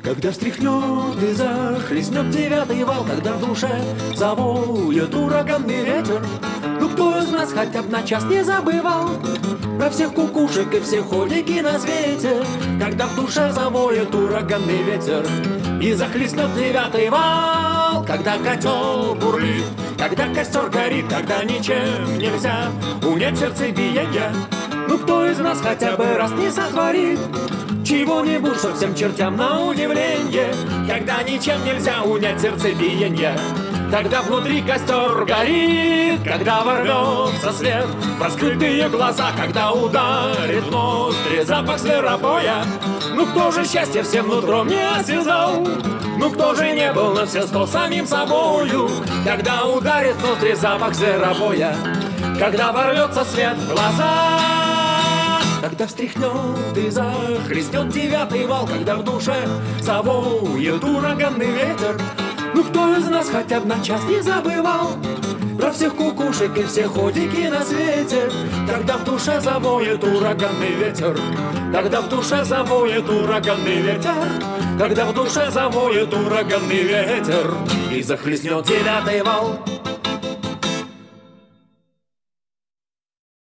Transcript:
Когда встряхнет и захлестнет девятый вал, когда в душе завоет ураганный ветер. Ну кто из нас хотя бы на час не забывал про всех кукушек и все ходики на свете? Когда в душе завоет ураганный ветер и захлестнет девятый вал, когда котел бурлит, когда костер горит, когда ничем нельзя унять сердцебиение. Ну кто из нас хотя бы раз не сотворит чего-нибудь, что всем чертям на удивление? Когда ничем нельзя унять сердцебиение, когда внутри костер горит, когда ворвется свет в раскрытые глаза, когда ударит в ноздри запах зверобоя. Ну кто же счастье всем нутром не осязал? Ну кто же не был на все 100 самим собою? Когда ударит в ноздри запах зверобоя, когда ворвется свет в глаза, когда встряхнет и захлестнет девятый вал, когда в душе завоет ураганный ветер. Ну кто из нас хотя бы на час не забывал про всех кукушек и все ходики на свете? Когда в душе завоет ураганный ветер, когда в душе завоет ураганный ветер, когда в душе завоет ураганный ветер и захлестнет девятый вал.